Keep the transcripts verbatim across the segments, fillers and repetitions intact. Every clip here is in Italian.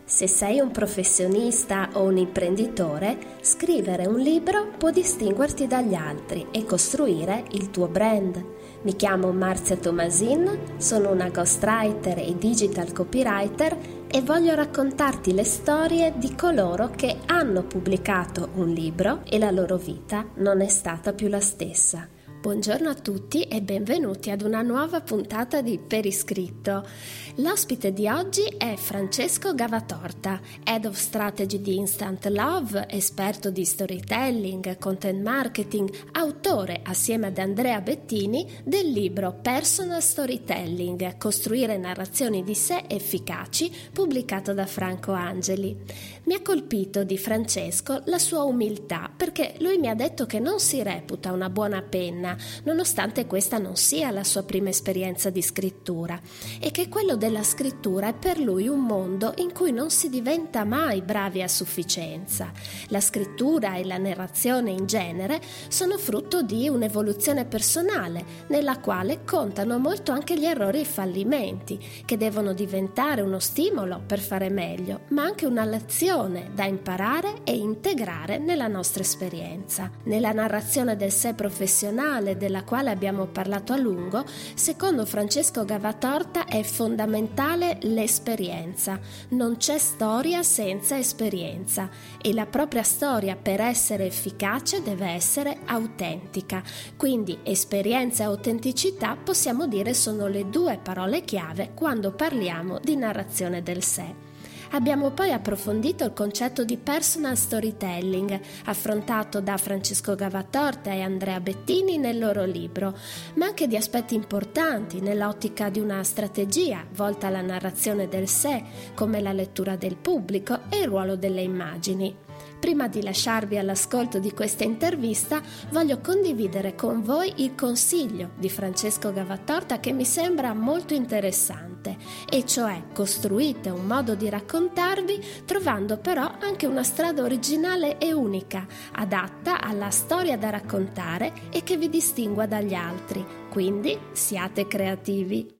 Se sei un professionista o un imprenditore, scrivere un libro può distinguerti dagli altri e costruire il tuo brand. Mi chiamo Marzia Tomasin, sono una ghostwriter e digital copywriter e voglio raccontarti le storie di coloro che hanno pubblicato un libro e la loro vita non è stata più la stessa. Buongiorno a tutti e benvenuti ad una nuova puntata di Per Iscritto. L'ospite di oggi è Francesco Gavatorta, Head of Strategy di Instant Love, esperto di storytelling, content marketing, autore assieme ad Andrea Bettini del libro Personal Storytelling, costruire narrazioni di sé efficaci, pubblicato da Franco Angeli. Mi ha colpito di Francesco la sua umiltà, perché lui mi ha detto che non si reputa una buona penna, nonostante questa non sia la sua prima esperienza di scrittura, e che quello della scrittura è per lui un mondo in cui non si diventa mai bravi a sufficienza. La scrittura e la narrazione in genere sono frutto di un'evoluzione personale, nella quale contano molto anche gli errori e i fallimenti, che devono diventare uno stimolo per fare meglio, ma anche una lezione da imparare e integrare nella nostra esperienza. Nella narrazione del sé professionale, della quale abbiamo parlato a lungo, secondo Francesco Gavatorta è fondamentale l'esperienza. Non c'è storia senza esperienza e la propria storia, per essere efficace, deve essere autentica. Quindi esperienza e autenticità possiamo dire sono le due parole chiave quando parliamo di narrazione del sé. Abbiamo poi approfondito il concetto di personal storytelling, affrontato da Francesco Gavatorta e Andrea Bettini nel loro libro, ma anche di aspetti importanti nell'ottica di una strategia volta alla narrazione del sé, come la lettura del pubblico e il ruolo delle immagini. Prima di lasciarvi all'ascolto di questa intervista, voglio condividere con voi il consiglio di Francesco Gavatorta che mi sembra molto interessante, e cioè costruite un modo di raccontarvi trovando però anche una strada originale e unica, adatta alla storia da raccontare e che vi distingua dagli altri. Quindi siate creativi.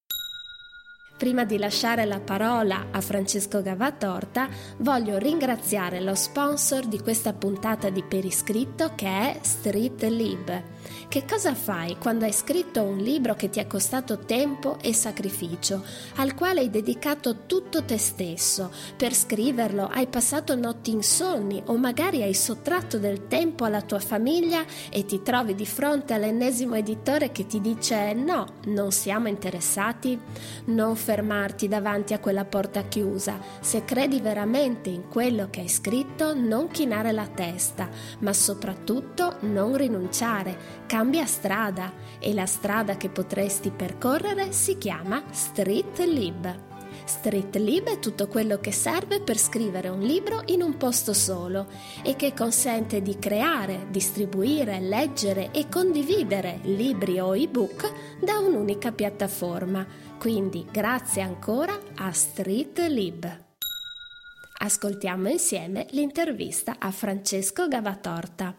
Prima di lasciare la parola a Francesco Gavatorta, voglio ringraziare lo sponsor di questa puntata di Per Iscritto, che è StreetLib. Che cosa fai quando hai scritto un libro che ti è costato tempo e sacrificio, al quale hai dedicato tutto te stesso? Per scriverlo hai passato notti insonni o magari hai sottratto del tempo alla tua famiglia e ti trovi di fronte all'ennesimo editore che ti dice no, non siamo interessati? Non fermarti davanti a quella porta chiusa. Se credi veramente in quello che hai scritto, non chinare la testa, ma soprattutto non rinunciare. Cambia strada, e la strada che potresti percorrere si chiama StreetLib. StreetLib è tutto quello che serve per scrivere un libro in un posto solo e che consente di creare, distribuire, leggere e condividere libri o ebook da un'unica piattaforma. Quindi grazie ancora a StreetLib. Ascoltiamo insieme l'intervista a Francesco Gavatorta.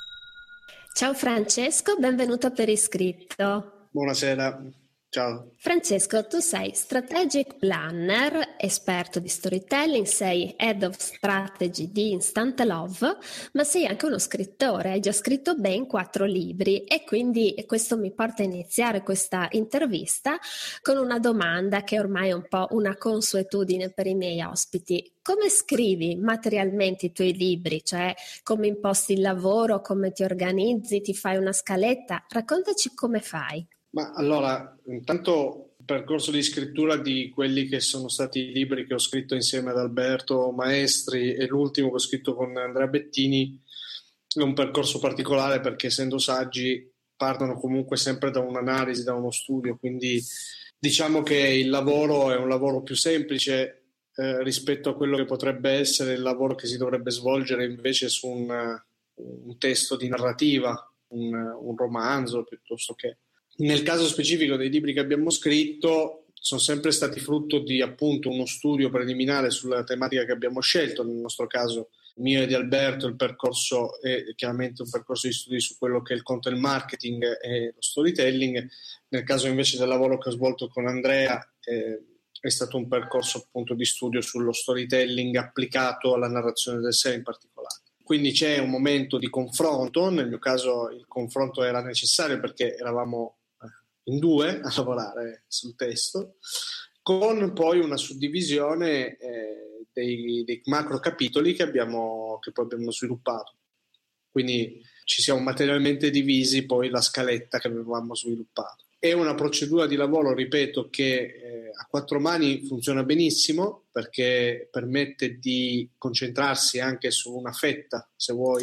Ciao Francesco, benvenuto per Iscritto. Buonasera, ciao. Francesco, tu sei strategic planner, esperto di storytelling, sei head of strategy di Instant Love, ma sei anche uno scrittore, hai già scritto ben quattro libri e quindi questo mi porta a iniziare questa intervista con una domanda che ormai è un po' una consuetudine per i miei ospiti. Come scrivi materialmente i tuoi libri? Cioè, come imposti il lavoro, come ti organizzi, ti fai una scaletta? Raccontaci come fai. Ma allora, intanto il percorso di scrittura di quelli che sono stati i libri che ho scritto insieme ad Alberto Maestri e l'ultimo che ho scritto con Andrea Bettini è un percorso particolare perché, essendo saggi, partono comunque sempre da un'analisi, da uno studio, quindi diciamo che il lavoro è un lavoro più semplice eh, rispetto a quello che potrebbe essere il lavoro che si dovrebbe svolgere invece su un, un testo di narrativa, un, un romanzo piuttosto che. Nel caso specifico dei libri che abbiamo scritto sono sempre stati frutto di appunto uno studio preliminare sulla tematica che abbiamo scelto. Nel nostro caso mio e di Alberto il percorso è chiaramente un percorso di studi su quello che è il content marketing e lo storytelling. Nel caso invece del lavoro che ho svolto con Andrea eh, è stato un percorso appunto di studio sullo storytelling applicato alla narrazione del sé in particolare. Quindi c'è un momento di confronto, nel mio caso il confronto era necessario perché eravamo in due a lavorare sul testo, con poi una suddivisione eh, dei, dei macro capitoli che, abbiamo, che poi abbiamo sviluppato. Quindi ci siamo materialmente divisi poi la scaletta che avevamo sviluppato. È una procedura di lavoro, ripeto, che eh, a quattro mani funziona benissimo perché permette di concentrarsi anche su una fetta, se vuoi,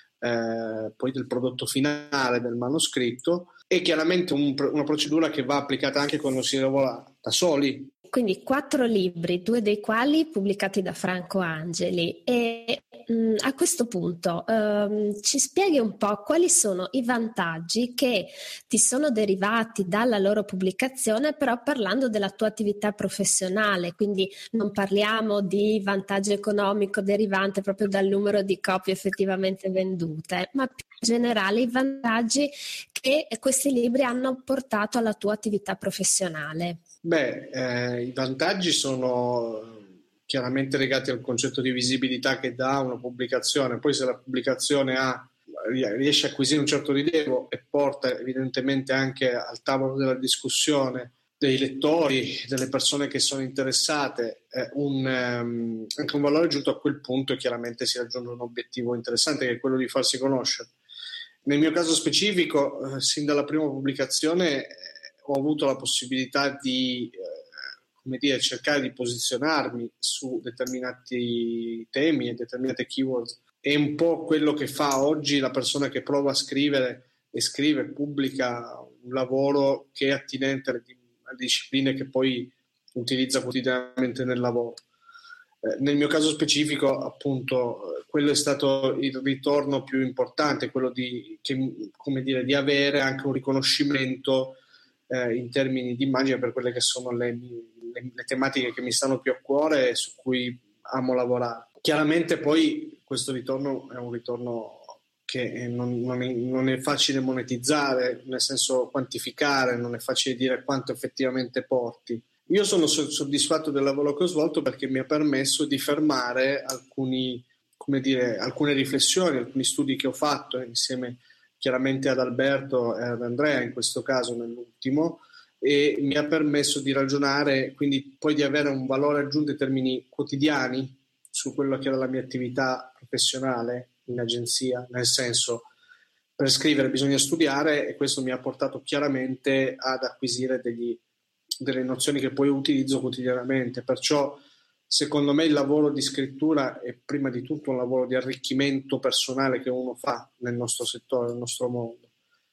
eh, poi del prodotto finale del manoscritto. È chiaramente un, una procedura che va applicata anche quando si lavora da soli. Quindi quattro libri, due dei quali pubblicati da Franco Angeli. E mh, a questo punto ehm, ci spieghi un po' quali sono i vantaggi che ti sono derivati dalla loro pubblicazione, però parlando della tua attività professionale, quindi non parliamo di vantaggio economico derivante proprio dal numero di copie effettivamente vendute, ma più in generale i vantaggi che questi libri hanno portato alla tua attività professionale. Beh, eh, i vantaggi sono chiaramente legati al concetto di visibilità che dà una pubblicazione. Poi se la pubblicazione ha, riesce a acquisire un certo rilievo e porta evidentemente anche al tavolo della discussione dei lettori, delle persone che sono interessate, eh, un, um, anche un valore aggiunto, a quel punto chiaramente si raggiunge un obiettivo interessante che è quello di farsi conoscere. Nel mio caso specifico, eh, sin dalla prima pubblicazione, ho avuto la possibilità di eh, come dire, cercare di posizionarmi su determinati temi e determinate keyword. È un po' quello che fa oggi la persona che prova a scrivere e scrive, pubblica un lavoro che è attinente alle, alle discipline che poi utilizza quotidianamente nel lavoro. Eh, nel mio caso specifico, appunto, quello è stato il ritorno più importante, quello di, che, come dire, di avere anche un riconoscimento Eh, in termini di immagine per quelle che sono le, le, le tematiche che mi stanno più a cuore e su cui amo lavorare. Chiaramente poi questo ritorno è un ritorno che non, non, è, non è facile monetizzare, nel senso quantificare, non è facile dire quanto effettivamente porti. Io sono soddisfatto del lavoro che ho svolto perché mi ha permesso di fermare alcuni, come dire, alcune riflessioni, alcuni studi che ho fatto insieme chiaramente ad Alberto e ad Andrea, in questo caso nell'ultimo, e mi ha permesso di ragionare, quindi poi di avere un valore aggiunto in termini quotidiani su quello che era la mia attività professionale in agenzia, nel senso, per scrivere bisogna studiare, e questo mi ha portato chiaramente ad acquisire degli, delle nozioni che poi utilizzo quotidianamente. Perciò secondo me il lavoro di scrittura è prima di tutto un lavoro di arricchimento personale che uno fa nel nostro settore, nel nostro mondo.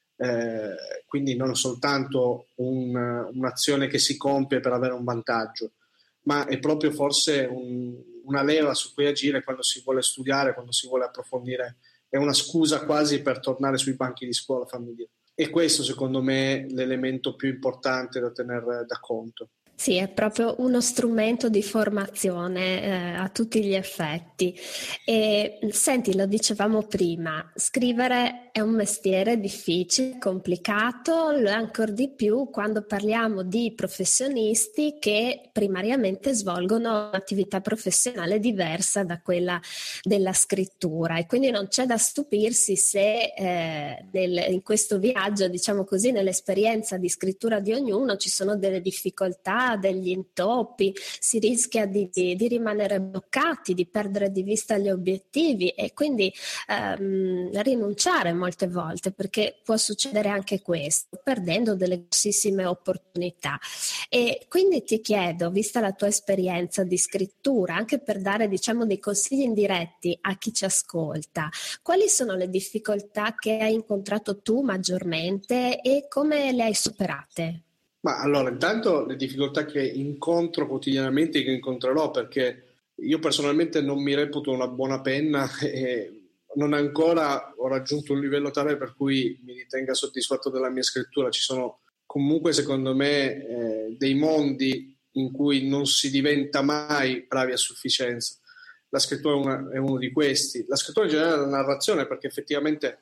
Eh, quindi non soltanto un, un'azione che si compie per avere un vantaggio, ma è proprio forse un, una leva su cui agire quando si vuole studiare, quando si vuole approfondire. È una scusa quasi per tornare sui banchi di scuola, fammi dire. E questo secondo me è l'elemento più importante da tenere da conto. Sì, è proprio uno strumento di formazione eh, a tutti gli effetti. E senti, lo dicevamo prima, scrivere è un mestiere difficile, complicato, lo è ancora di più quando parliamo di professionisti che primariamente svolgono un'attività professionale diversa da quella della scrittura, e quindi non c'è da stupirsi se eh, nel, in questo viaggio, diciamo così, nell'esperienza di scrittura di ognuno ci sono delle difficoltà, degli intoppi, si rischia di, di, di rimanere bloccati, di perdere di vista gli obiettivi e quindi ehm, rinunciare molte volte, perché può succedere anche questo, perdendo delle grossissime opportunità. E quindi ti chiedo, vista la tua esperienza di scrittura, anche per dare, diciamo, dei consigli indiretti a chi ci ascolta, quali sono le difficoltà che hai incontrato tu maggiormente e come le hai superate? Ma allora, intanto le difficoltà che incontro quotidianamente, che incontrerò, perché io personalmente non mi reputo una buona penna e non ancora ho raggiunto un livello tale per cui mi ritenga soddisfatto della mia scrittura. Ci sono comunque, secondo me, eh, dei mondi in cui non si diventa mai bravi a sufficienza. La scrittura è, una, è uno di questi. La scrittura in generale è la narrazione, perché effettivamente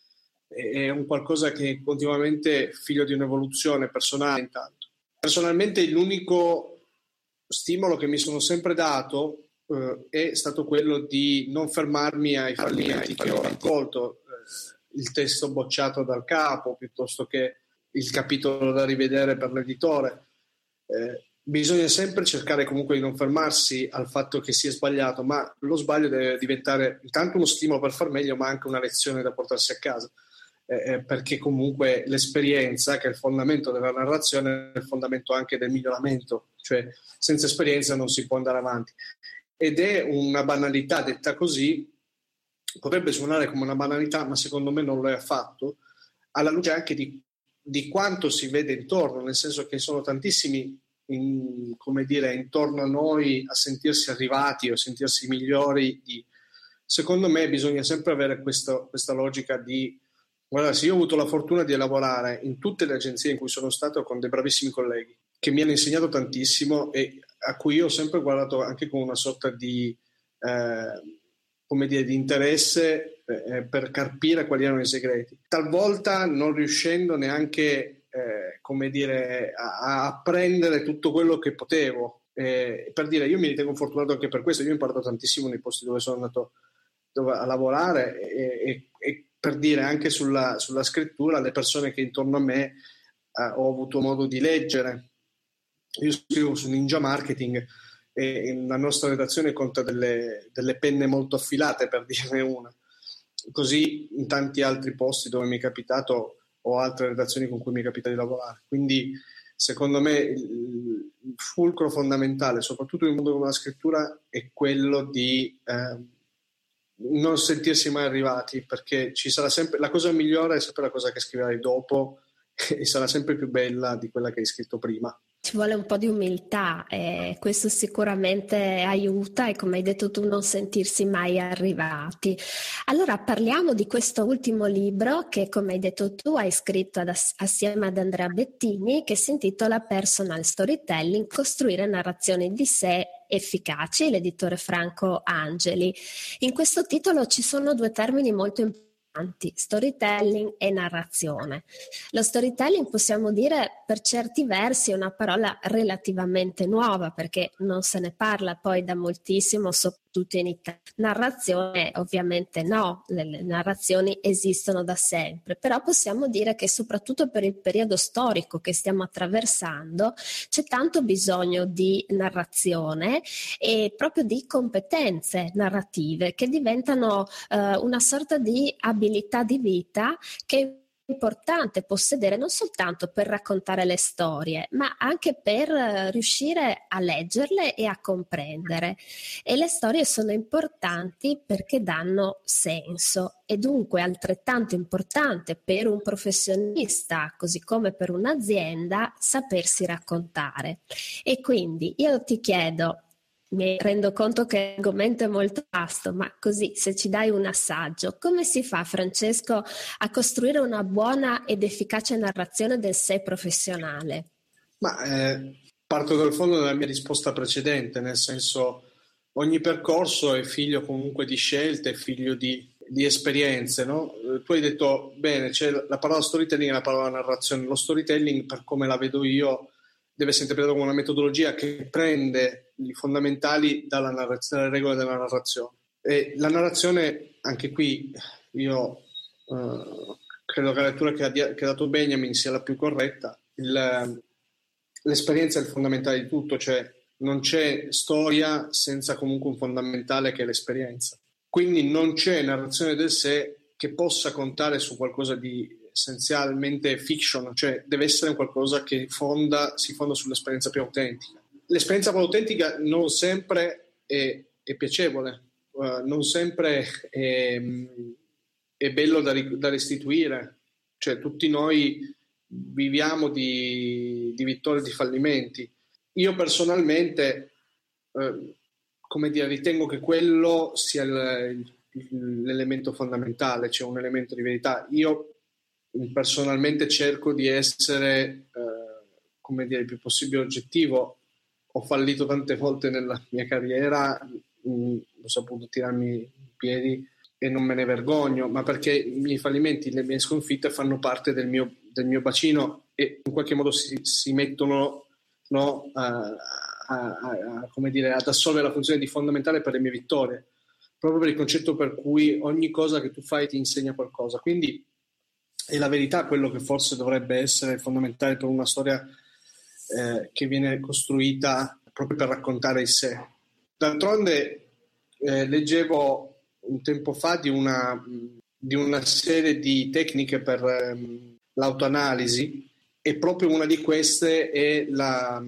è un qualcosa che è continuamente figlio di un'evoluzione personale. Intanto, personalmente l'unico stimolo che mi sono sempre dato eh, è stato quello di non fermarmi ai fallimenti che ho raccolto, eh, il testo bocciato dal capo piuttosto che il capitolo da rivedere per l'editore. Eh, bisogna sempre cercare comunque di non fermarsi al fatto che sia sbagliato, ma lo sbaglio deve diventare intanto uno stimolo per far meglio, ma anche una lezione da portarsi a casa, eh, perché comunque l'esperienza, che è il fondamento della narrazione, è il fondamento anche del miglioramento, cioè senza esperienza non si può andare avanti. Ed è una banalità detta così, potrebbe suonare come una banalità, ma secondo me non lo è affatto, alla luce anche di, di quanto si vede intorno, nel senso che sono tantissimi in, come dire, intorno a noi a sentirsi arrivati o a sentirsi migliori. Di... Secondo me bisogna sempre avere questo, questa logica di guarda, se io ho avuto la fortuna di lavorare in tutte le agenzie in cui sono stato con dei bravissimi colleghi che mi hanno insegnato tantissimo e a cui io ho sempre guardato anche con una sorta di eh, come dire, di interesse eh, per capire quali erano i segreti, talvolta non riuscendo neanche Eh, come dire, a, a apprendere tutto quello che potevo. Eh, per dire, io mi ritengo fortunato anche per questo. Io ho imparato tantissimo nei posti dove sono andato dove, a lavorare e, e, e per dire anche sulla, sulla scrittura, le persone che intorno a me eh, ho avuto modo di leggere. Io scrivo su Ninja Marketing e la nostra redazione conta delle, delle penne molto affilate, per dirne una. Così in tanti altri posti dove mi è capitato o altre redazioni con cui mi capita di lavorare. Quindi secondo me il, il fulcro fondamentale, soprattutto nel mondo della scrittura, è quello di eh, non sentirsi mai arrivati, perché ci sarà sempre la cosa migliore, è sempre la cosa che scriverai dopo e sarà sempre più bella di quella che hai scritto prima. Ci vuole un po' di umiltà e questo sicuramente aiuta e, come hai detto tu, non sentirsi mai arrivati. Allora parliamo di questo ultimo libro che, come hai detto tu, hai scritto ad, assieme ad Andrea Bettini, che si intitola Personal Storytelling, costruire narrazioni di sé efficaci, l'editore Franco Angeli. In questo titolo ci sono due termini molto importanti: storytelling e narrazione. Lo storytelling, possiamo dire, per certi versi è una parola relativamente nuova, perché non se ne parla poi da moltissimo, soprattutto in Italia. Narrazione ovviamente no, le, le narrazioni esistono da sempre, però possiamo dire che soprattutto per il periodo storico che stiamo attraversando c'è tanto bisogno di narrazione e proprio di competenze narrative che diventano eh, una sorta di abilità di vita che è importante possedere non soltanto per raccontare le storie, ma anche per riuscire a leggerle e a comprendere. E le storie sono importanti perché danno senso, e dunque altrettanto importante per un professionista, così come per un'azienda, sapersi raccontare. E quindi io ti chiedo, mi rendo conto che l'argomento è molto vasto, ma così, se ci dai un assaggio, come si fa, Francesco, a costruire una buona ed efficace narrazione del sé professionale? Ma eh, parto dal fondo della mia risposta precedente, nel senso, ogni percorso è figlio comunque di scelte, è figlio di, di esperienze, no? Eh, tu hai detto bene, c'è la parola storytelling e la parola narrazione. Lo storytelling, per come la vedo io, deve essere interpretato come una metodologia che prende i fondamentali dalla narrazione, dalle regole della narrazione. E la narrazione, anche qui, io eh, credo che la lettura che ha, che ha dato Benjamin sia la più corretta. Il, l'esperienza è il fondamentale di tutto, cioè non c'è storia senza comunque un fondamentale che è l'esperienza. Quindi non c'è narrazione del sé che possa contare su qualcosa di essenzialmente fiction, cioè deve essere qualcosa che fonda, si fonda sull'esperienza più autentica. L'esperienza più autentica non sempre è, è piacevole, uh, non sempre è, è bello da, da restituire, cioè tutti noi viviamo di, di vittorie e di fallimenti. Io personalmente uh, come dire, ritengo che quello sia il, il, l'elemento fondamentale, cioè un elemento di verità. Io personalmente cerco di essere eh, come dire, il più possibile oggettivo. Ho fallito tante volte nella mia carriera, mh, ho saputo tirarmi in piedi e non me ne vergogno, ma perché i miei fallimenti, le mie sconfitte fanno parte del mio, del mio bacino e in qualche modo si, si mettono, no, uh, a, a, a, come dire, ad assolvere la funzione di fondamentale per le mie vittorie, proprio per il concetto per cui ogni cosa che tu fai ti insegna qualcosa. Quindi è la verità quello che forse dovrebbe essere fondamentale per una storia eh, che viene costruita proprio per raccontare il sé. D'altronde eh, leggevo un tempo fa di una, di una serie di tecniche per ehm, l'autoanalisi, e proprio una di queste è la,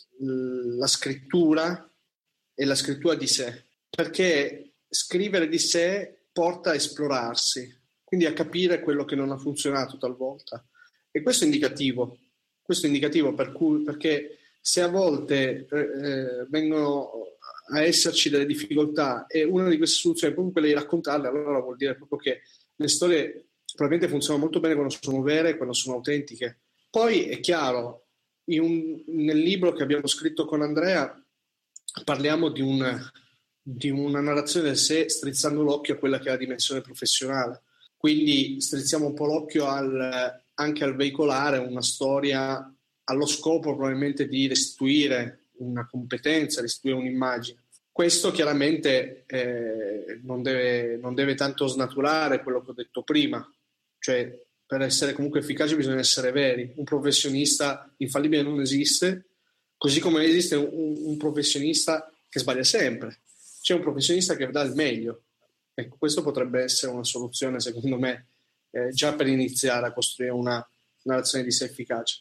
la scrittura e la scrittura di sé, perché scrivere di sé porta a esplorarsi, quindi a capire quello che non ha funzionato talvolta, e questo è indicativo questo è indicativo per cui, perché se a volte eh, vengono a esserci delle difficoltà e una di queste soluzioni è proprio quella di raccontarle, allora vuol dire proprio che le storie probabilmente funzionano molto bene quando sono vere, quando sono autentiche. Poi è chiaro, in un, nel libro che abbiamo scritto con Andrea parliamo di, un, di una narrazione del sé strizzando l'occhio a quella che è la dimensione professionale, quindi strizziamo un po' l'occhio al, anche al veicolare una storia allo scopo probabilmente di restituire una competenza, restituire un'immagine. Questo chiaramente eh, non, deve, non deve tanto snaturare quello che ho detto prima, cioè per essere comunque efficaci bisogna essere veri. Un professionista infallibile non esiste, così come non esiste un, un professionista che sbaglia sempre. C'è un professionista che dà il meglio. Ecco, questo potrebbe essere una soluzione, secondo me, eh, già per iniziare a costruire una narrazione di sé efficace.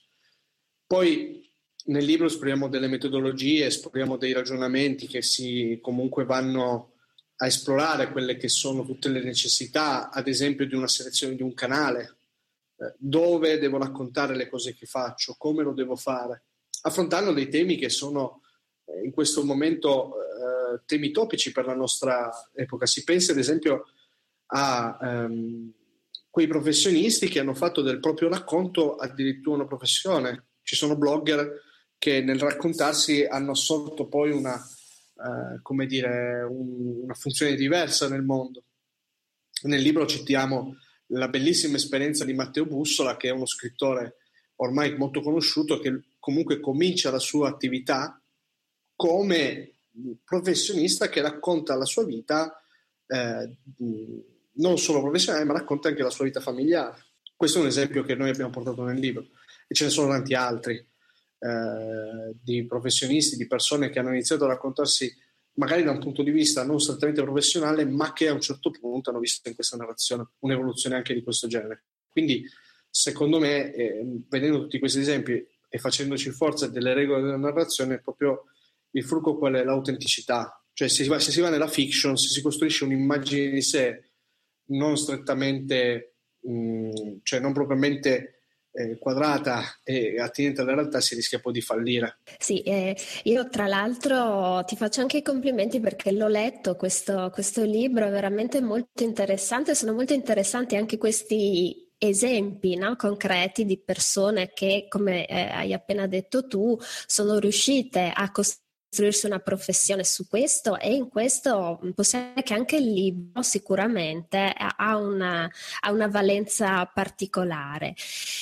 Poi nel libro esploriamo delle metodologie, esploriamo dei ragionamenti che si comunque vanno a esplorare quelle che sono tutte le necessità, ad esempio di una selezione di un canale, eh, dove devo raccontare le cose che faccio, come lo devo fare, affrontando dei temi che sono eh, in questo momento eh, temi topici per la nostra epoca. Si pensa ad esempio a ehm, quei professionisti che hanno fatto del proprio racconto addirittura una professione. Ci sono blogger che nel raccontarsi hanno assolto poi una, eh, come dire, un, una funzione diversa nel mondo. Nel libro citiamo la bellissima esperienza di Matteo Bussola, che è uno scrittore ormai molto conosciuto, che comunque comincia la sua attività come professionista che racconta la sua vita, eh, non solo professionale, ma racconta anche la sua vita familiare. Questo è un esempio che noi abbiamo portato nel libro, e ce ne sono tanti altri. Eh, di professionisti, di persone che hanno iniziato a raccontarsi magari da un punto di vista non strettamente professionale, ma che a un certo punto hanno visto in questa narrazione un'evoluzione anche di questo genere. Quindi secondo me, eh, vedendo tutti questi esempi e facendoci forza delle regole della narrazione, è proprio il fulcro qual è l'autenticità. Cioè se si va, se si va nella fiction, se si costruisce un'immagine di sé non strettamente mh, cioè non propriamente Eh, quadrata e attinente alla realtà, si rischia poi di fallire. Sì, eh, io tra l'altro ti faccio anche i complimenti perché l'ho letto questo, questo libro, è veramente molto interessante, sono molto interessanti anche questi esempi, no, concreti di persone che, come eh, hai appena detto tu, sono riuscite a costruirsi una professione su questo, e in questo possiamo dire che anche il libro sicuramente ha una, ha una valenza particolare.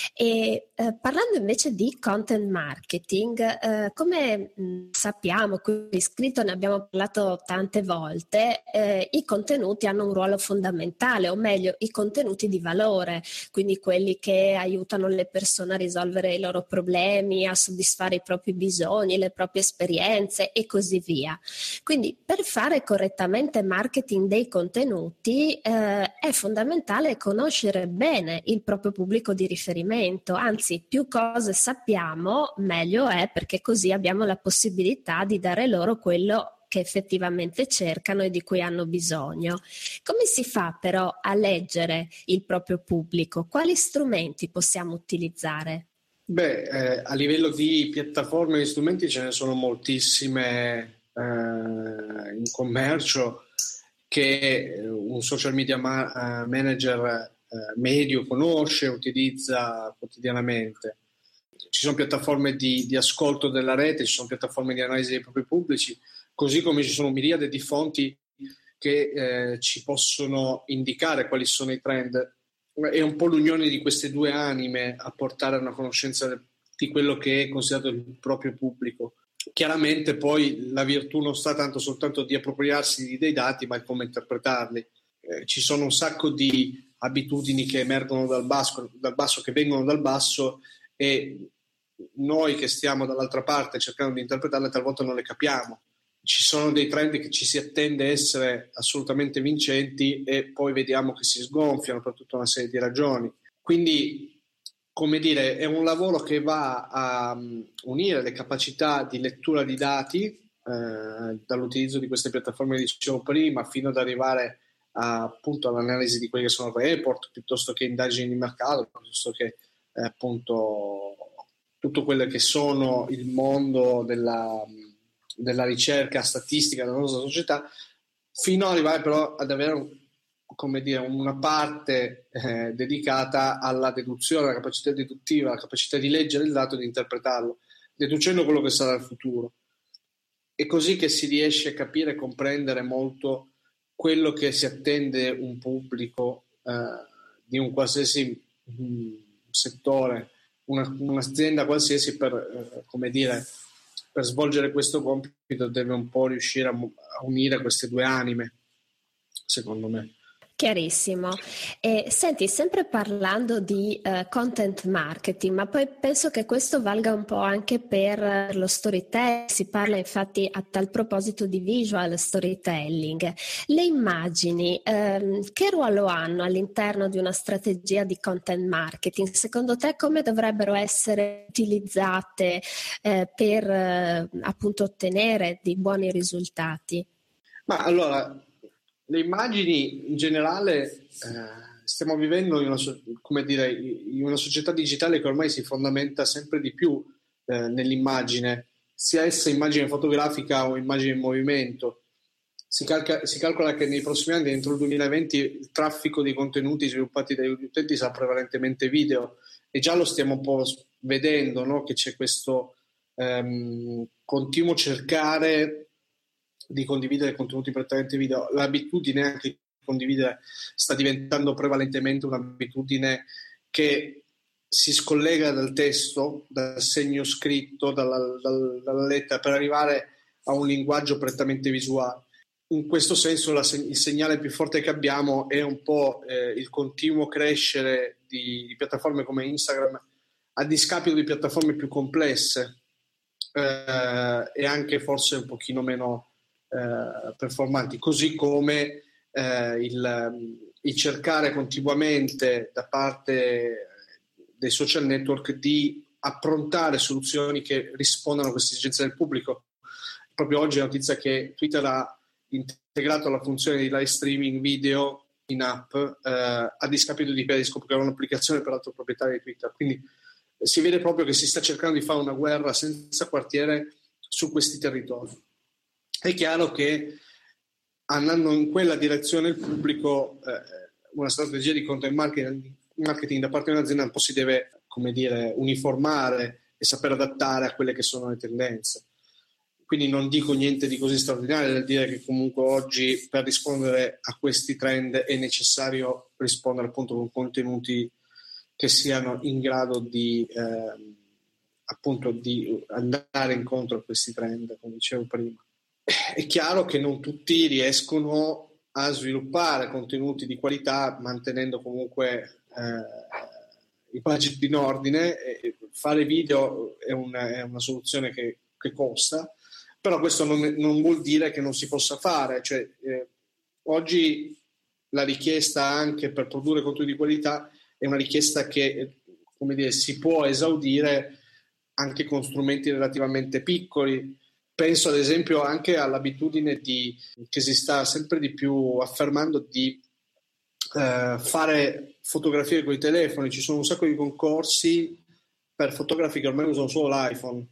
E eh, parlando invece di content marketing, eh, come mh, sappiamo, qui scritto ne abbiamo parlato tante volte, eh, i contenuti hanno un ruolo fondamentale, o meglio i contenuti di valore, quindi quelli che aiutano le persone a risolvere i loro problemi, a soddisfare i propri bisogni, le proprie esperienze e così via. Quindi per fare correttamente marketing dei contenuti eh, è fondamentale conoscere bene il proprio pubblico di riferimento, anzi più cose sappiamo meglio è, perché così abbiamo la possibilità di dare loro quello che effettivamente cercano e di cui hanno bisogno. Come si fa però a leggere il proprio pubblico? Quali strumenti possiamo utilizzare? Beh, eh, a livello di piattaforme e strumenti ce ne sono moltissime eh, in commercio che un social media ma- manager eh, medio conosce e utilizza quotidianamente. Ci sono piattaforme di, di ascolto della rete, ci sono piattaforme di analisi dei propri pubblici, così come ci sono miriade di fonti che eh, ci possono indicare quali sono i trend. È un po' l'unione di queste due anime a portare a una conoscenza di quello che è considerato il proprio pubblico. chiaramente poi la virtù non sta tanto soltanto di appropriarsi dei dati, ma di come interpretarli. Eh, ci sono un sacco di abitudini che emergono dal basso, dal basso, che vengono dal basso, e noi che stiamo dall'altra parte cercando di interpretarle talvolta non le capiamo. Ci sono dei trend che ci si attende essere assolutamente vincenti e poi vediamo che si sgonfiano per tutta una serie di ragioni. Quindi, come dire, è un lavoro che va a um, unire le capacità di lettura di dati, eh, dall'utilizzo di queste piattaforme che dicevo prima, fino ad arrivare a, appunto all'analisi di quelli che sono report, piuttosto che indagini di mercato, piuttosto che eh, appunto tutto quello che sono il mondo della, della ricerca statistica della nostra società, fino ad arrivare però ad avere un, come dire, una parte eh, dedicata alla deduzione, alla capacità deduttiva, alla capacità di leggere il dato e di interpretarlo, deducendo quello che sarà il futuro. È così che si riesce a capire e comprendere molto quello che si attende un pubblico eh, di un qualsiasi mh, settore, una, un'azienda qualsiasi, per, eh, come dire, per svolgere questo compito deve un po' riuscire a, a unire queste due anime, secondo me. Chiarissimo. E, senti, sempre parlando di uh, content marketing, ma poi penso che questo valga un po' anche per lo storytelling. Si parla infatti a tal proposito di visual storytelling. Le immagini, ehm, che ruolo hanno all'interno di una strategia di content marketing? Secondo te come dovrebbero essere utilizzate eh, per eh, appunto ottenere dei buoni risultati? Ma allora, le immagini in generale, eh, stiamo vivendo in una, come dire, in una società digitale che ormai si fondamenta sempre di più eh, nell'immagine, sia essa immagine fotografica o immagine in movimento. Si, calca, si calcola che nei prossimi anni, entro il duemilaventi, il traffico di contenuti sviluppati dagli utenti sarà prevalentemente video, e già lo stiamo un po' vedendo, no? Che c'è questo ehm, continuo cercare di condividere contenuti prettamente video. L'abitudine anche di condividere sta diventando prevalentemente un'abitudine che si scollega dal testo, dal segno scritto, dalla, dal, dalla lettera, per arrivare a un linguaggio prettamente visuale. In questo senso la, il segnale più forte che abbiamo è un po' eh, il continuo crescere di, di piattaforme come Instagram a discapito di piattaforme più complesse eh, e anche forse un pochino meno Uh, performanti, così come uh, il, il cercare continuamente da parte dei social network di approntare soluzioni che rispondano a queste esigenze del pubblico. Proprio oggi è la notizia che Twitter ha integrato la funzione di live streaming video in app uh, a discapito di Periscope, che era un'applicazione peraltro proprietaria di Twitter. Quindi eh, si vede proprio che si sta cercando di fare una guerra senza quartiere su questi territori. È chiaro che andando in quella direzione il pubblico, eh, una strategia di content marketing, marketing da parte di un'azienda un po' si deve, come dire, uniformare e saper adattare a quelle che sono le tendenze. Quindi non dico niente di così straordinario nel dire che comunque oggi per rispondere a questi trend è necessario rispondere appunto con contenuti che siano in grado di eh, appunto di andare incontro a questi trend, come dicevo prima. È chiaro che non tutti riescono a sviluppare contenuti di qualità mantenendo comunque eh, i budget in ordine. E fare video è una, è una soluzione che, che costa, però questo non, non vuol dire che non si possa fare. Cioè, eh, oggi la richiesta anche per produrre contenuti di qualità è una richiesta che, come dire, si può esaudire anche con strumenti relativamente piccoli. Penso ad esempio anche all'abitudine di, che si sta sempre di più affermando di eh, fare fotografie con i telefoni. Ci sono un sacco di concorsi per fotografi che ormai usano solo l'iPhone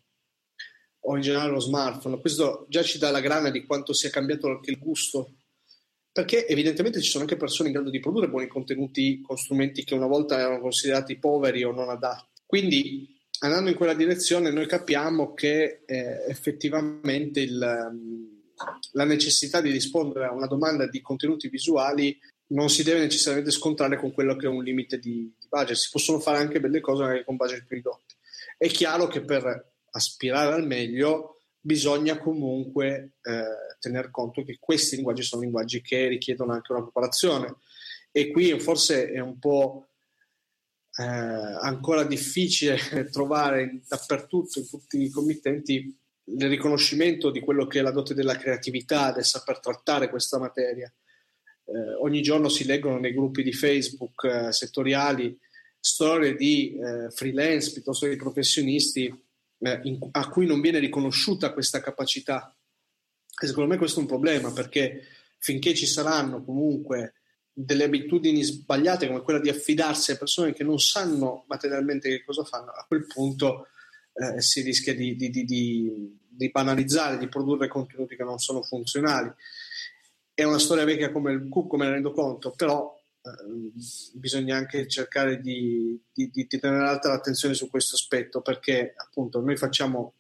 o in generale lo smartphone. Questo già ci dà la grana di quanto sia cambiato anche il gusto, perché evidentemente ci sono anche persone in grado di produrre buoni contenuti con strumenti che una volta erano considerati poveri o non adatti. Quindi andando in quella direzione noi capiamo che eh, effettivamente il, la necessità di rispondere a una domanda di contenuti visuali non si deve necessariamente scontrare con quello che è un limite di, di budget. Si possono fare anche belle cose anche con budget più ridotti. È chiaro che per aspirare al meglio bisogna comunque eh, tener conto che questi linguaggi sono linguaggi che richiedono anche una preparazione, e qui forse è un po' eh, ancora difficile trovare dappertutto, in tutti i committenti, il riconoscimento di quello che è la dote della creatività, del saper trattare questa materia. Eh, ogni giorno si leggono nei gruppi di Facebook eh, settoriali storie di eh, freelance piuttosto che di professionisti eh, in, a cui non viene riconosciuta questa capacità. E secondo me questo è un problema, perché finché ci saranno comunque delle abitudini sbagliate come quella di affidarsi a persone che non sanno materialmente che cosa fanno, a quel punto eh, si rischia di, di, di, di, di banalizzare, di produrre contenuti che non sono funzionali. È una storia vecchia come il cucco, me ne rendo conto, però eh, bisogna anche cercare di, di, di tenere alta l'attenzione su questo aspetto, perché appunto noi facciamo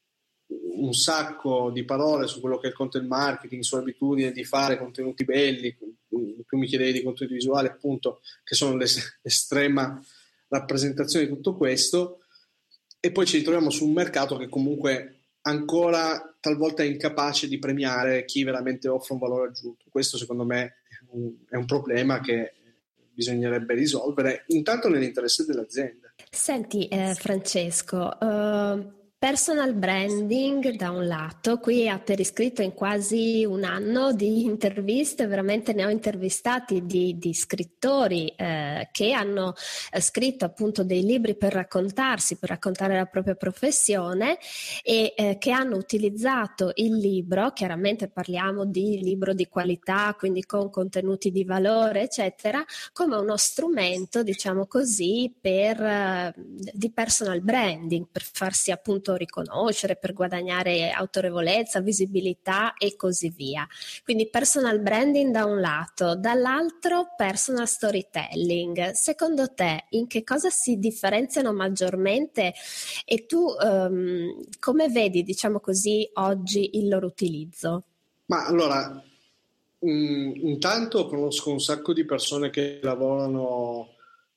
un sacco di parole su quello che è il content marketing, sull'abitudine di fare contenuti belli. Tu mi chiedevi di contenuti visuali, appunto, che sono l'estrema rappresentazione di tutto questo, e poi ci ritroviamo su un mercato che comunque ancora talvolta è incapace di premiare chi veramente offre un valore aggiunto. Questo secondo me è un, è un problema che bisognerebbe risolvere, intanto nell'interesse dell'azienda. Senti eh, Francesco, uh... personal branding da un lato, qui ha per iscritto in quasi un anno di interviste, veramente ne ho intervistati di, di scrittori eh, che hanno eh, scritto appunto dei libri per raccontarsi, per raccontare la propria professione, e eh, che hanno utilizzato il libro, chiaramente parliamo di libro di qualità, quindi con contenuti di valore eccetera, come uno strumento, diciamo così, per eh, di personal branding, per farsi appunto riconoscere, per guadagnare autorevolezza, visibilità e così via. Quindi personal branding da un lato, dall'altro personal storytelling. Secondo te in che cosa si differenziano maggiormente, e tu um, come vedi, diciamo così, oggi il loro utilizzo? Ma allora, mh, intanto conosco un sacco di persone che lavorano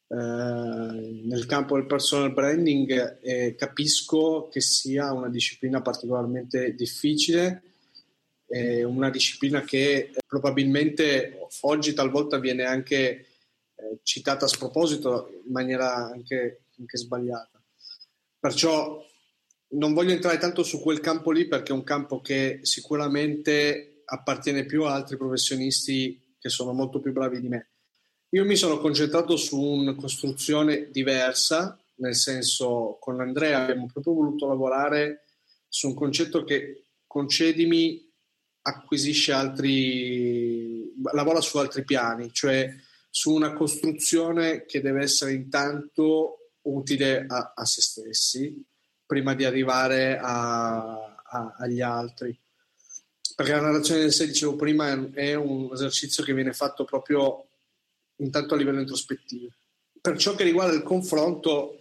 Uh, nel campo del personal branding, e capisco che sia una disciplina particolarmente difficile, eh, una disciplina che probabilmente oggi talvolta viene anche eh, citata a sproposito in maniera anche, anche sbagliata. Perciò non voglio entrare tanto su quel campo lì, perché è un campo che sicuramente appartiene più a altri professionisti che sono molto più bravi di me. Io mi sono concentrato su una costruzione diversa, nel senso, con Andrea abbiamo proprio voluto lavorare su un concetto che, concedimi, acquisisce altri, lavora su altri piani, cioè su una costruzione che deve essere intanto utile a, a se stessi prima di arrivare a, a, agli altri. Perché la narrazione del sé, dicevo prima, è, è un esercizio che viene fatto proprio intanto a livello introspettivo. Per ciò che riguarda il confronto,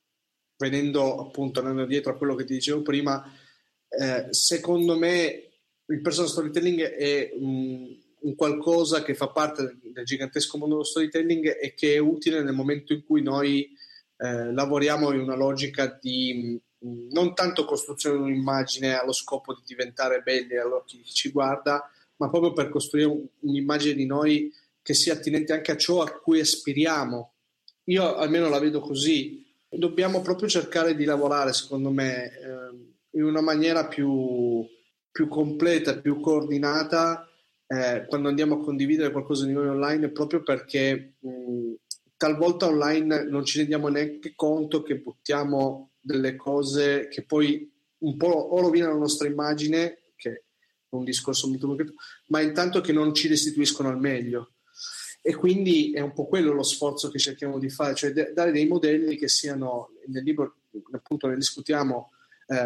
venendo appunto andando dietro a quello che ti dicevo prima, eh, secondo me il personal storytelling è un, un qualcosa che fa parte del gigantesco mondo dello storytelling e che è utile nel momento in cui noi eh, lavoriamo in una logica di mh, non tanto costruzione di un'immagine allo scopo di diventare belli all'occhio di chi ci guarda, ma proprio per costruire un, un'immagine di noi che sia attinente anche a ciò a cui aspiriamo. Io almeno la vedo così. Dobbiamo proprio cercare di lavorare, secondo me, eh, in una maniera più, più completa, più coordinata eh, quando andiamo a condividere qualcosa di noi online, proprio perché mh, talvolta online non ci rendiamo neanche conto che buttiamo delle cose che poi un po' o rovinano la nostra immagine, che è un discorso molto concreto, ma intanto che non ci restituiscono al meglio. E quindi è un po' quello lo sforzo che cerchiamo di fare, cioè de- dare dei modelli che siano, nel libro appunto ne discutiamo eh,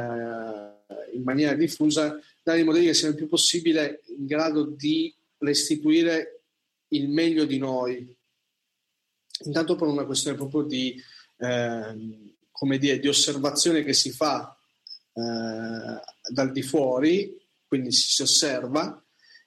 in maniera diffusa, dare dei modelli che siano il più possibile in grado di restituire il meglio di noi, intanto per una questione proprio di, eh, come dire, di osservazione che si fa eh, dal di fuori, quindi si osserva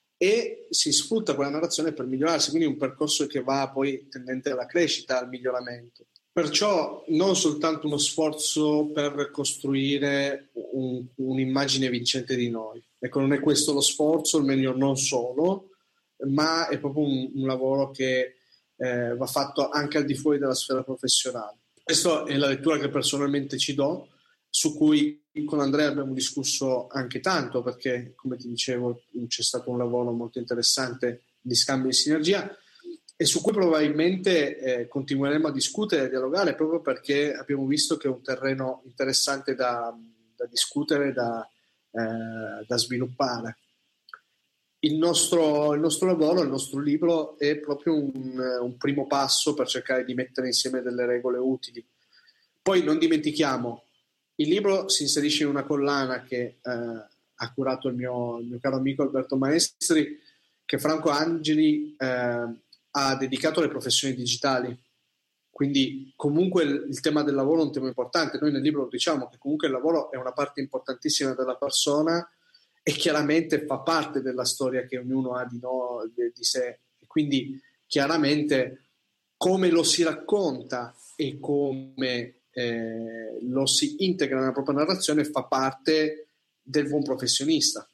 e si sfrutta quella narrazione per migliorarsi, quindi un percorso che va poi tendente alla crescita, al miglioramento. Perciò non soltanto uno sforzo per costruire un, un'immagine vincente di noi. Ecco, non è questo lo sforzo, o meglio non solo, ma è proprio un, un lavoro che eh, va fatto anche al di fuori della sfera professionale. Questa è la lettura che personalmente ci do, su cui con Andrea abbiamo discusso anche tanto, perché come ti dicevo c'è stato un lavoro molto interessante di scambio e sinergia, e su cui probabilmente eh, continueremo a discutere, a dialogare, proprio perché abbiamo visto che è un terreno interessante da, da discutere, da, eh, da sviluppare. Il nostro, il nostro lavoro, il nostro libro è proprio un, un primo passo per cercare di mettere insieme delle regole utili. Poi non dimentichiamo, il libro si inserisce in una collana che eh, ha curato il mio, il mio caro amico Alberto Maestri, che Franco Angeli eh, ha dedicato alle professioni digitali. Quindi comunque il, il tema del lavoro è un tema importante. Noi nel libro diciamo che comunque il lavoro è una parte importantissima della persona e chiaramente fa parte della storia che ognuno ha di, no, di, di sé. E quindi chiaramente come lo si racconta e come eh, lo si integra nella propria narrazione fa parte del buon professionista.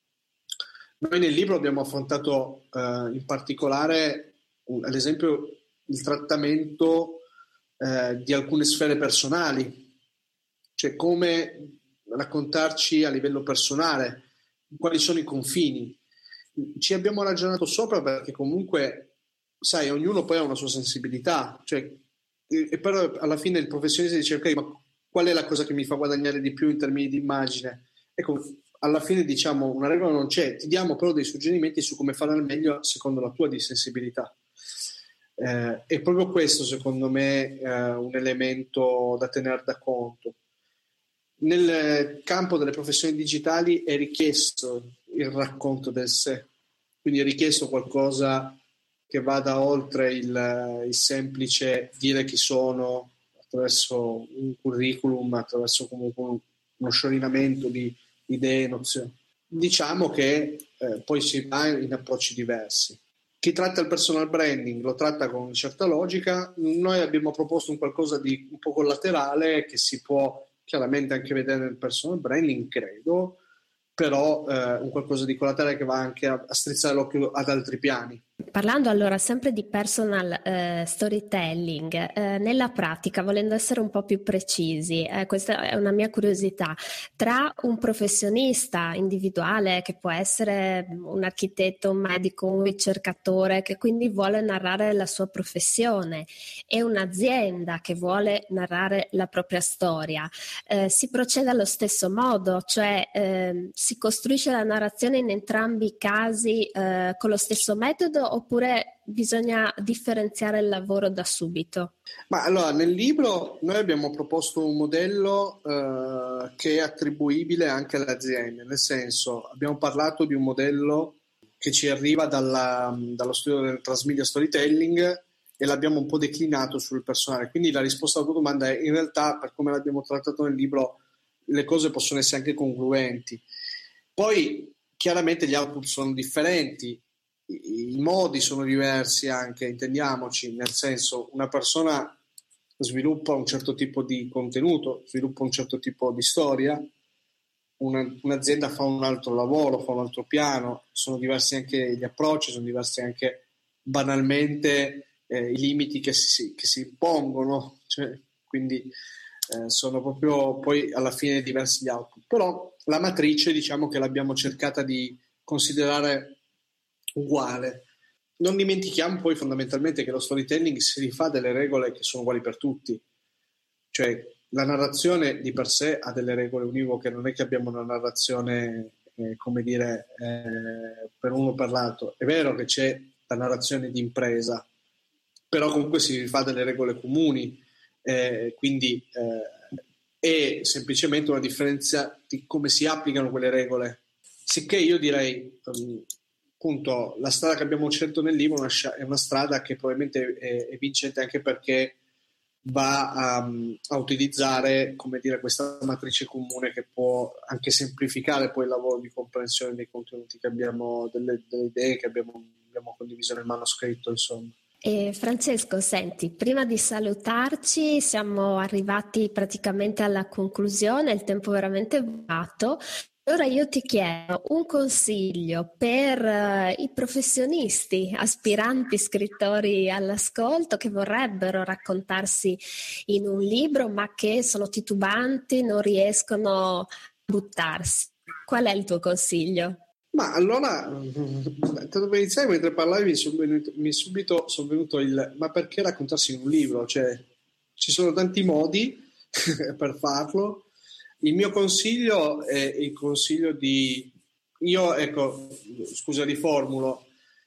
Noi nel libro abbiamo affrontato eh, in particolare, un, ad esempio, il trattamento eh, di alcune sfere personali, cioè come raccontarci a livello personale, quali sono i confini. Ci abbiamo ragionato sopra perché comunque, sai, ognuno poi ha una sua sensibilità, cioè, e però alla fine il professionista dice ok, ma qual è la cosa che mi fa guadagnare di più in termini di immagine? Ecco, alla fine diciamo una regola non c'è, ti diamo però dei suggerimenti su come fare al meglio secondo la tua di sensibilità. Eh, è proprio questo secondo me eh, un elemento da tenere da conto. Nel campo delle professioni digitali è richiesto il racconto del sé, quindi è richiesto qualcosa che vada oltre il, il semplice dire chi sono attraverso un curriculum, attraverso comunque uno sciorinamento di idee e nozioni. Diciamo che eh, poi si va in approcci diversi. Chi tratta il personal branding lo tratta con una certa logica, noi abbiamo proposto un qualcosa di un po' collaterale che si può chiaramente anche vedere nel personal branding, credo, però eh, un qualcosa di collaterale che va anche a, a strizzare l'occhio ad altri piani. Parlando allora sempre di personal eh, storytelling, eh, nella pratica, volendo essere un po' più precisi, eh, questa è una mia curiosità, tra un professionista individuale che può essere un architetto, un medico, un ricercatore che quindi vuole narrare la sua professione e un'azienda che vuole narrare la propria storia, eh, si procede allo stesso modo, cioè eh, si costruisce la narrazione in entrambi i casi eh, con lo stesso metodo, oppure bisogna differenziare il lavoro da subito? Ma allora, nel libro noi abbiamo proposto un modello eh, che è attribuibile anche alle aziende, nel senso abbiamo parlato di un modello che ci arriva dalla, dallo studio del transmedia storytelling e l'abbiamo un po' declinato sul personale, quindi la risposta alla tua domanda è in realtà, per come l'abbiamo trattato nel libro, le cose possono essere anche congruenti. Poi chiaramente gli output sono differenti, i modi sono diversi anche, intendiamoci, nel senso una persona sviluppa un certo tipo di contenuto, sviluppa un certo tipo di storia, una, un'azienda fa un altro lavoro, fa un altro piano, sono diversi anche gli approcci, sono diversi anche banalmente eh, i limiti che si, che si impongono, cioè, quindi eh, sono proprio poi alla fine diversi gli output, però la matrice diciamo che l'abbiamo cercata di considerare uguale. Non dimentichiamo poi fondamentalmente che lo storytelling si rifà delle regole che sono uguali per tutti, cioè la narrazione di per sé ha delle regole univoche, non è che abbiamo una narrazione eh, come dire eh, per uno o per l'altro. È vero che c'è la narrazione di impresa, però comunque si rifà delle regole comuni, eh, quindi eh, è semplicemente una differenza di come si applicano quelle regole, sicché io direi um, appunto la strada che abbiamo scelto nel libro è una strada che probabilmente è, è vincente anche perché va a, a utilizzare, come dire, questa matrice comune che può anche semplificare poi il lavoro di comprensione dei contenuti che abbiamo, delle, delle idee che abbiamo, abbiamo condiviso nel manoscritto, insomma. E Francesco, senti, prima di salutarci siamo arrivati praticamente alla conclusione, il tempo è veramente volato. Allora io ti chiedo un consiglio per eh, i professionisti, aspiranti scrittori all'ascolto che vorrebbero raccontarsi in un libro, ma che sono titubanti, non riescono a buttarsi. Qual è il tuo consiglio? Ma allora, tanto per iniziare, mentre parlavi mi, sono venuto, mi subito sono venuto il ma perché raccontarsi in un libro? Cioè, ci sono tanti modi per farlo. Il mio consiglio è il consiglio di... Io, ecco, scusa, riformulo.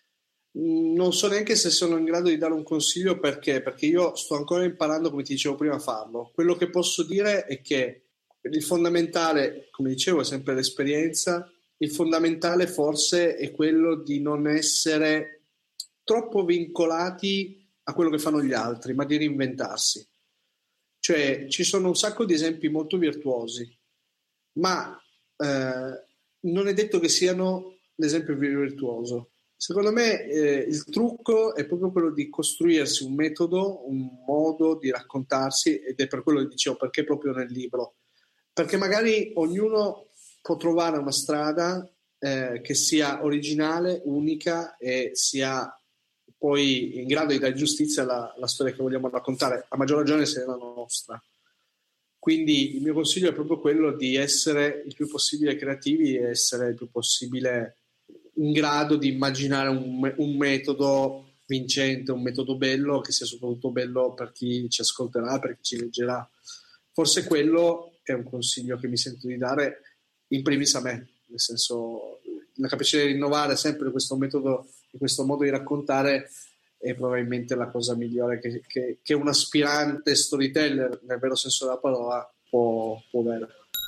Non so neanche se sono in grado di dare un consiglio perché, perché io sto ancora imparando, come ti dicevo prima, a farlo. Quello che posso dire è che il fondamentale, come dicevo, è sempre l'esperienza. Il fondamentale forse è quello di non essere troppo vincolati a quello che fanno gli altri, ma di reinventarsi. Cioè, ci sono un sacco di esempi molto virtuosi, ma eh, non è detto che siano l'esempio più virtuoso. Secondo me eh, il trucco è proprio quello di costruirsi un metodo, un modo di raccontarsi, ed è per quello che dicevo, perché proprio nel libro. Perché magari ognuno può trovare una strada eh, che sia originale, unica e sia poi in grado di dare giustizia alla, alla storia che vogliamo raccontare, a maggior ragione se è la nostra. Quindi il mio consiglio è proprio quello di essere il più possibile creativi e essere il più possibile in grado di immaginare un, un metodo vincente, un metodo bello, che sia soprattutto bello per chi ci ascolterà, per chi ci leggerà. Forse quello è un consiglio che mi sento di dare in primis a me, nel senso, la capacità di rinnovare sempre questo metodo e questo modo di raccontare è probabilmente la cosa migliore che, che, che un aspirante storyteller, nel vero senso della parola, può, può avere.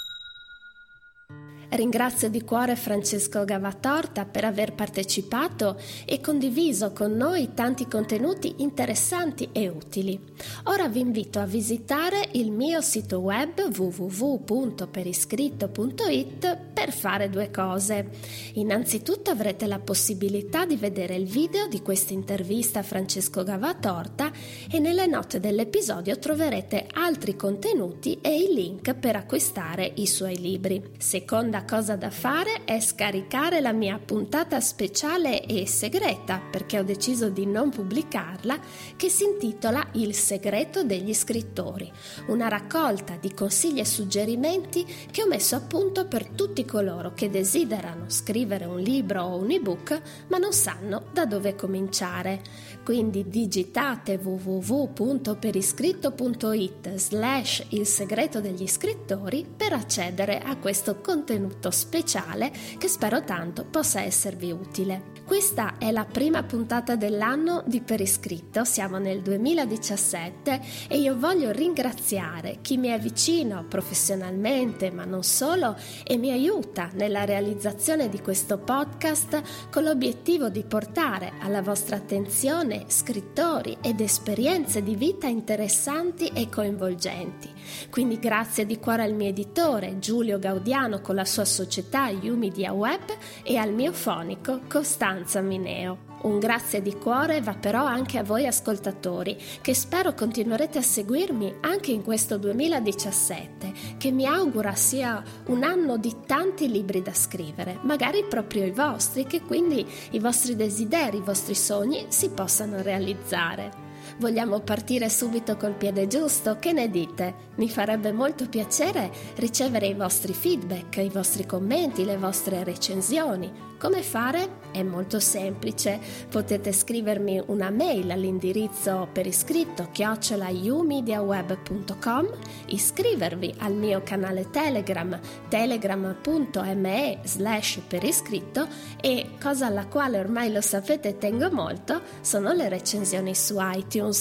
Ringrazio di cuore Francesco Gavatorta per aver partecipato e condiviso con noi tanti contenuti interessanti e utili. Ora vi invito a visitare il mio sito web w w w punto periscritto punto i t per fare due cose. Innanzitutto avrete la possibilità di vedere il video di questa intervista a Francesco Gavatorta e nelle note dell'episodio troverete altri contenuti e i link per acquistare i suoi libri. Seconda cosa da fare è scaricare la mia puntata speciale e segreta, perché ho deciso di non pubblicarla, che si intitola Il segreto degli scrittori, una raccolta di consigli e suggerimenti che ho messo a punto per tutti coloro che desiderano scrivere un libro o un ebook ma non sanno da dove cominciare. Quindi digitate w w w punto periscritto punto i t slash il segreto degli scrittori per accedere a questo contenuto speciale che spero tanto possa esservi utile. Questa è la prima puntata dell'anno di Periscritto, siamo nel duemiladiciassette e io voglio ringraziare chi mi è vicino professionalmente ma non solo e mi aiuta nella realizzazione di questo podcast con l'obiettivo di portare alla vostra attenzione scrittori ed esperienze di vita interessanti e coinvolgenti. Quindi grazie di cuore al mio editore Giulio Gaudiano con la sua società YouMedia Web e al mio fonico Costanza Mineo. Un grazie di cuore va però anche a voi ascoltatori, che spero continuerete a seguirmi anche in questo duemiladiciassette, che mi augura sia un anno di tanti libri da scrivere, magari proprio i vostri, che quindi i vostri desideri, i vostri sogni si possano realizzare. Vogliamo partire subito col piede giusto? Che ne dite? Mi farebbe molto piacere ricevere i vostri feedback, i vostri commenti, le vostre recensioni. Come fare? È molto semplice. Potete scrivermi una mail all'indirizzo periscritto chiocciola umediaweb punto com, iscrivervi al mio canale Telegram telegram punto me slash periscritto e, cosa alla quale ormai lo sapete tengo molto, sono le recensioni su iTunes.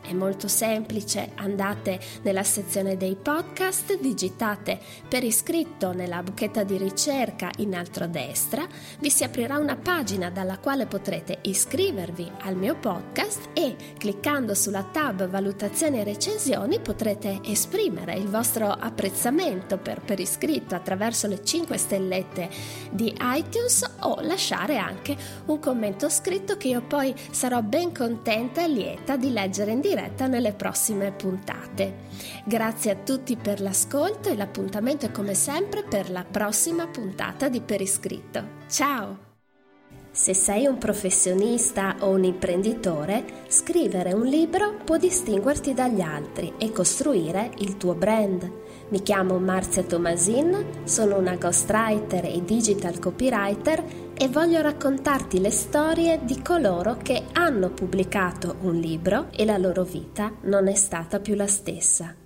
È molto semplice, andate nella sezione dei podcast, digitate per iscritto nella buchetta di ricerca in alto a destra, vi si aprirà una pagina dalla quale potrete iscrivervi al mio podcast e cliccando sulla tab valutazioni e recensioni potrete esprimere il vostro apprezzamento per per iscritto attraverso le cinque stellette di iTunes o lasciare anche un commento scritto che io poi sarò ben contenta e lieta di leggere in diretta nelle prossime puntate. Grazie a tutti per l'ascolto e l'appuntamento è come sempre per la prossima puntata di Per Iscritto. Ciao! Se sei un professionista o un imprenditore, scrivere un libro può distinguerti dagli altri e costruire il tuo brand. Mi chiamo Marzia Tomasin, sono una ghostwriter e digital copywriter e voglio raccontarti le storie di coloro che hanno pubblicato un libro e la loro vita non è stata più la stessa.